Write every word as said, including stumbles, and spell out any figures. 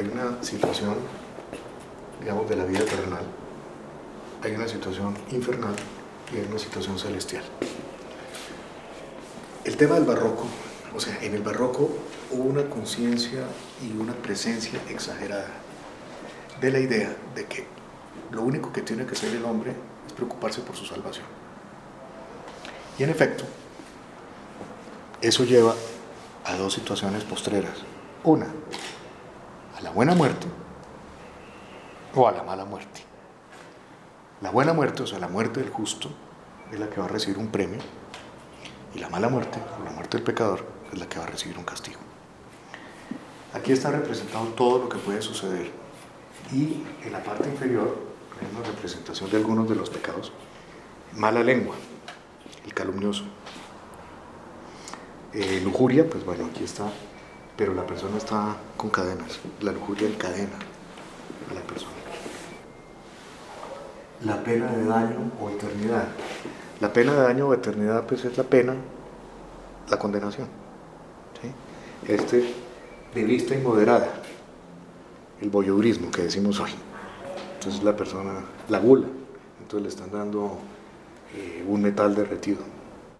hay una situación, digamos, de la vida terrenal, hay una situación infernal y hay una situación celestial. El tema del barroco, o sea, en el barroco hubo una conciencia y una presencia exagerada de la idea de que lo único que tiene que hacer el hombre es preocuparse por su salvación. Y en efecto, eso lleva a dos situaciones postreras. Una, a la buena muerte o a la mala muerte. La buena muerte, o sea, la muerte del justo, es la que va a recibir un premio, y la mala muerte, o la muerte del pecador, es la que va a recibir un castigo. Aquí está representado todo lo que puede suceder, y en la parte inferior hay una representación de algunos de los pecados. Mala lengua, el calumnioso. Eh, lujuria, pues bueno, aquí está, pero la persona está con cadenas. La lujuria encadena a la persona. La pena de daño o eternidad. La pena de daño o eternidad, pues es la pena, la condenación. ¿Sí? Este, de vista inmoderada, el voyeurismo que decimos hoy. Entonces la persona, la gula, entonces le están dando eh, un metal derretido.